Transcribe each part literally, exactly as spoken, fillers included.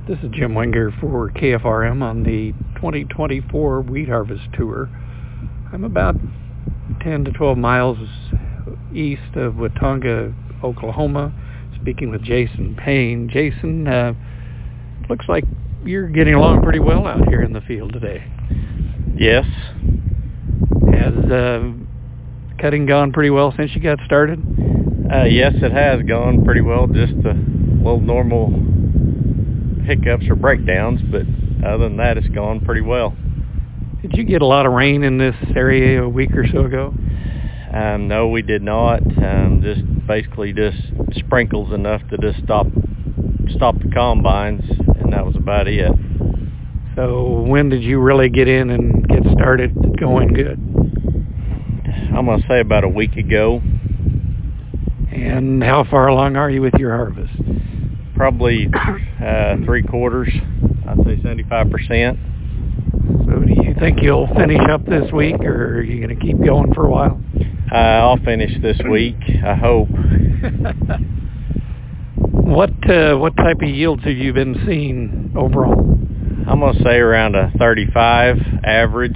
This is Jim Wenger for K F R M on the twenty twenty-four Wheat Harvest Tour. I'm about ten to twelve miles east of Watonga, Oklahoma, speaking with Jason Payne. Jason, uh, looks like you're getting along pretty well out here in the field today. Yes. Has uh, cutting gone pretty well since you got started? Uh, yes, it has gone pretty well. Just a little normal hiccups or breakdowns, but other than that, it's gone pretty well. Did you get a lot of rain in this area a week or so ago? Um, no, we did not. Um, just basically just sprinkles enough to just stop stop the combines, and that was about it. So when did you really get in and get started going good? I'm going to say about a week ago. And how far along are you with your harvest? Probably uh, three quarters. I'd say seventy-five percent. So do you think you'll finish up this week, or are you going to keep going for a while? Uh, I'll finish this week, I hope. What uh, what type of yields have you been seeing overall? I'm going to say around a thirty-five average.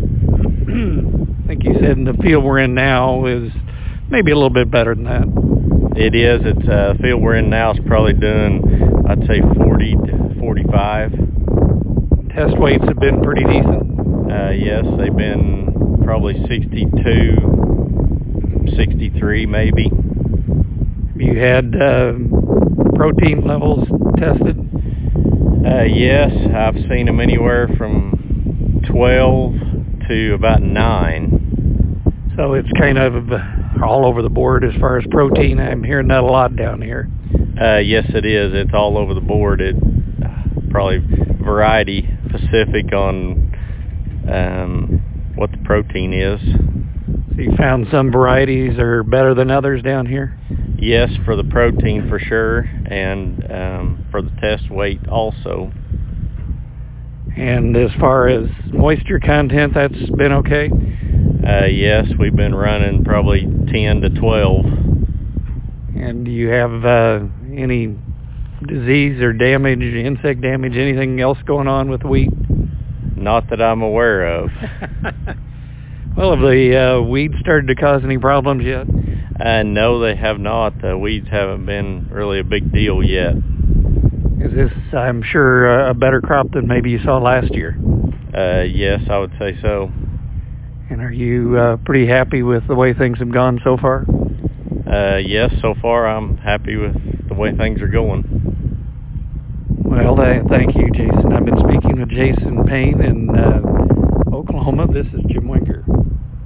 I think you said in the field we're in now is maybe a little bit better than that. It is. It's uh, the field we're in now is probably doing, I'd say, forty to forty-five. Test weights have been pretty decent. Uh, yes, they've been probably sixty-two, sixty-three maybe. Have you had uh, protein levels tested? Uh, yes, I've seen them anywhere from twelve to about nine. So it's kind of all over the board as far as protein. I'm hearing that a lot down here. Uh, yes, it is. It's all over the board. It probably variety specific on um, what the protein is. So you found some varieties are better than others down here? Yes, for the protein for sure, and um, for the test weight also. And as far as moisture content, that's been okay? Uh, yes, we've been running probably ten to twelve. And do you have uh, any disease or damage, insect damage, anything else going on with wheat? Not that I'm aware of. Well, have the uh, weeds started to cause any problems yet? Uh, no, they have not. The weeds haven't been really a big deal yet. Is this, I'm sure, uh, a better crop than maybe you saw last year? Uh, yes, I would say so. And are you uh, pretty happy with the way things have gone so far? Uh, yes, so far I'm happy with the way things are going. Well, uh, thank you, Jason. I've been speaking with Jason Payne in uh, Oklahoma. This is Jim Wenger.